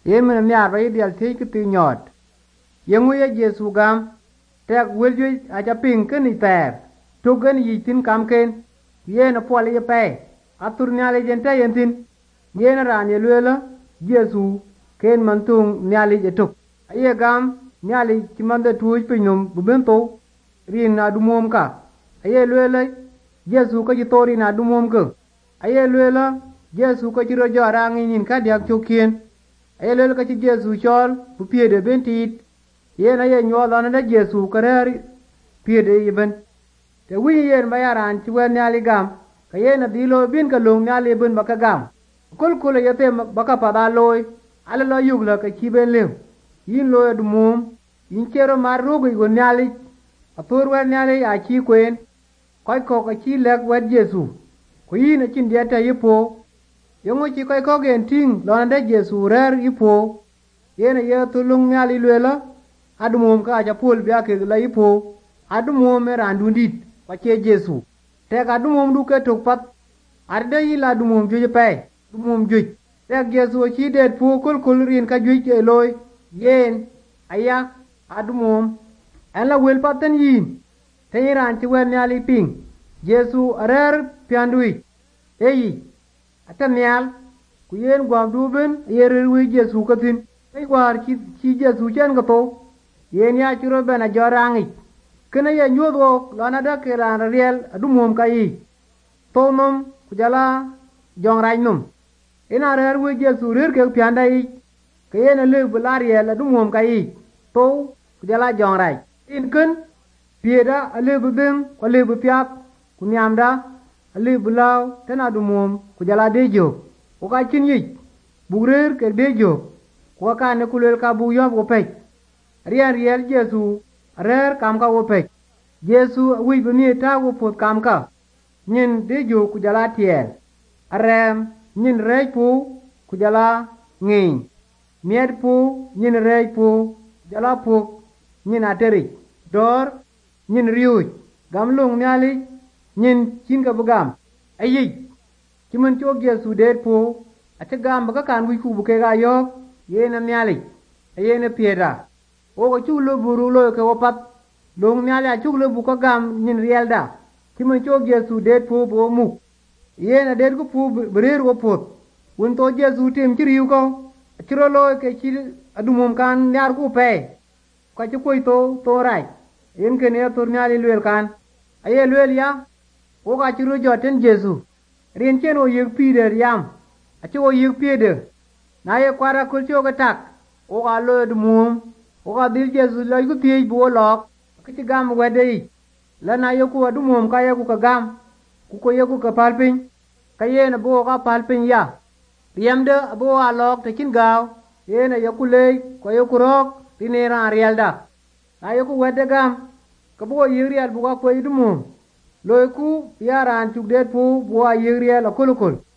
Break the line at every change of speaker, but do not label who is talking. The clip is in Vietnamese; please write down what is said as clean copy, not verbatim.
yen men nyar ba ideal te ki ti nyot yengu ye Jesu gam tek welju aja ping ken iter to gen yi tin kam ken yen pol ye pe atur nyale jente yentin yen ran ye lwela Jesu ken mantung nyale je tok aye gam nyale ti mande tuoj pinum buben to rin na dumom ka aye lwela Jesu ko ji tori na dumom ka aye lwela Jesu ko ji ro jora ngin ka diak chokien aye lwela ka ci Jesu chol bu piede bentit yen aye nyola na Jesu kareri piede yiben te wi yen bayaran ci wen nyali gam ka yen dilo bin ka long nyali ben baka gam kul kul yete baka pada loy ala lo yugla ka ci ben lew yin lo du mum yin cero mar rogo go nyali atur wen nyali a ci kwen koy ko ka ci lek wet Jesu ko yin cin dieta yipo yongo ci koy ko gen ting lo na Jesu rer yipo yen ye tulung nyali lwela adumum ka ja pol bia ke la yipo adumum randundit kwa che Jesu te ka dumum du ke tok pat arde yi la dumum ju pe dumum ju te Jesu chi det pu kul rin ka ju ke loy yen aya adumum ala wel paten yin te ran ti wen nyali ping Jesu arer piandui eyi atanyal ku yen gwam duben yerer wi Jesu katin ai war chi Jesu chen ko to yen ya churo bena jorangi kena ye nyudo lana da keran riel adumum kai tomum kujala jongrajnum ina rer wi Jesu rer ke pianda yi ke yen le bulariel adumum kai to kujala jongraj in kun pieda ale bubeng ko le bupiak kunyamda ali bulaw tena dumum kujala dejo ko ka kinyi burer ke dejo ko ka ne kulel ka bu yob ko pe riel Jesu rer kam ka wo pe Jesu wi bini ta wo pot kam ka nyin dejo kujala tiel arem nyin rej pu kujala ngin miet pu nyin rej pu jala pu nyin ateri dor nyin riuj gam lung nyali nyin chin ka bugam ayi kimun cho Jesu det po ate gam ba kan wi ku bu ke ga yo yena nyali ayena pieda o ko chu lo buru lo ke opat lung nyali a chu lo bu ko gam nyin rielda kimun cho Jesu det po bo mu yena det ku pu brer wo pot won to Jesu tim chiriu ko chiro lo ke chi adumum kan nyar ku pe ko chu koi to rai yen ke ne tur nyali lwel kan aye lwel ya o ka chiro joten Jesu rin chen o yek pide yam a cho yek pide na ye kwara kul cho ka tak o ka lo dumum o ka dil Jesu lo ku pie bu lok ka ti gam wede la na ye ku dumum ka ye ku ka gam ku ko ye ku ka palpin ka ye na bo ka palpin ya riemde bo a lok te kin gaw ye na ye ku le ko ye ku rok tinera rielda na ye ku wede gam ka bo yirial bu ka ko dumum loy ku yaran chugdet pu bua yigriel akulukul